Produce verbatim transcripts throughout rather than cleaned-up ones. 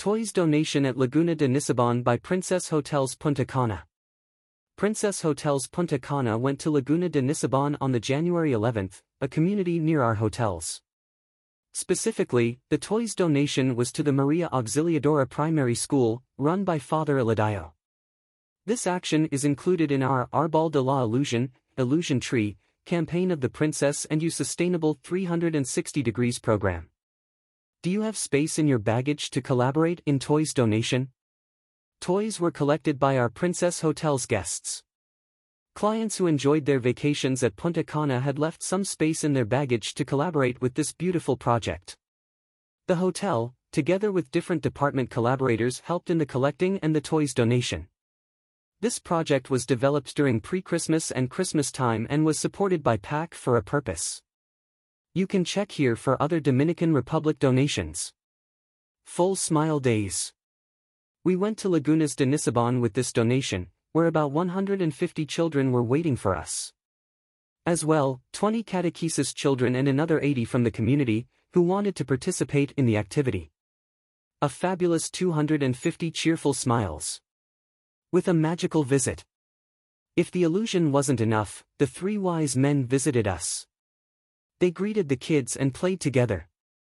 Toys donation at Laguna de Nisibon by Princess Hotels Punta Cana. Princess Hotels Punta Cana went to Laguna de Nisibon on the January eleventh, a community near our hotels. Specifically, the toys donation was to the Maria Auxiliadora Primary School, run by Father Elidio. This action is included in our Arbol de la Illusion, Illusion Tree, campaign of the Princess and You Sustainable three hundred sixty degrees program. Do you have space in your baggage to collaborate in toys donation? Toys were collected by our Princess Hotels guests. Clients who enjoyed their vacations at Punta Cana had left some space in their baggage to collaborate with this beautiful project. The hotel, together with different department collaborators, helped in the collecting and the toys donation. This project was developed during pre-Christmas and Christmas time and was supported by Pack for a Purpose. You can check here for other Dominican Republic donations. Full Smile Days. We went to Lagunas de Nisibon with this donation, where about one hundred fifty children were waiting for us. As well, twenty catechesis children and another eighty from the community, who wanted to participate in the activity. A fabulous two hundred fifty cheerful smiles. With a magical visit. If the illusion wasn't enough, the three wise men visited us. They greeted the kids and played together.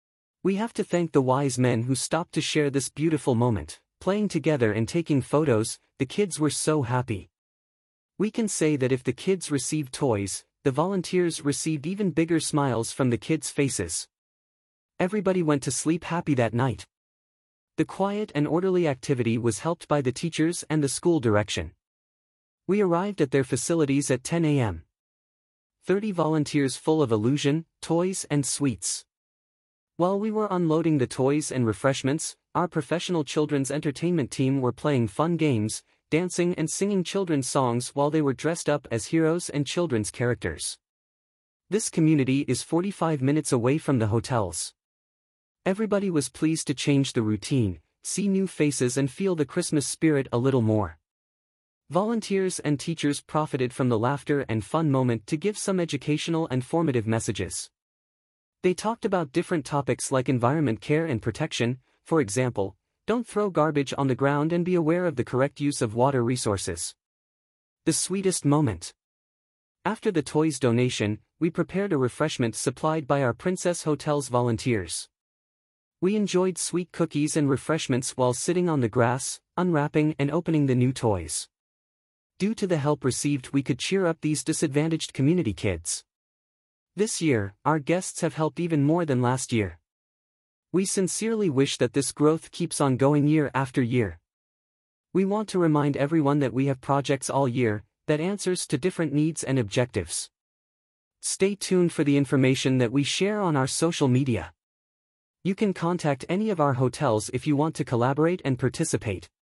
We have to thank the wise men who stopped to share this beautiful moment, playing together and taking photos. The kids were so happy. We can say that if the kids received toys, the volunteers received even bigger smiles from the kids' faces. Everybody went to sleep happy that night. The quiet and orderly activity was helped by the teachers and the school direction. We arrived at their facilities at ten A M thirty volunteers full of illusion, toys and sweets. While we were unloading the toys and refreshments, our professional children's entertainment team were playing fun games, dancing and singing children's songs while they were dressed up as heroes and children's characters. This community is forty-five minutes away from the hotels. Everybody was pleased to change the routine, see new faces and feel the Christmas spirit a little more. Volunteers and teachers profited from the laughter and fun moment to give some educational and formative messages. They talked about different topics like environment care and protection, for example, don't throw garbage on the ground and be aware of the correct use of water resources. The sweetest moment. After the toys donation, we prepared a refreshment supplied by our Princess Hotels volunteers. We enjoyed sweet cookies and refreshments while sitting on the grass, unwrapping and opening the new toys. Due to the help received, we could cheer up these disadvantaged community kids. This year, our guests have helped even more than last year. We sincerely wish that this growth keeps on going year after year. We want to remind everyone that we have projects all year that answers to different needs and objectives. Stay tuned for the information that we share on our social media. You can contact any of our hotels if you want to collaborate and participate.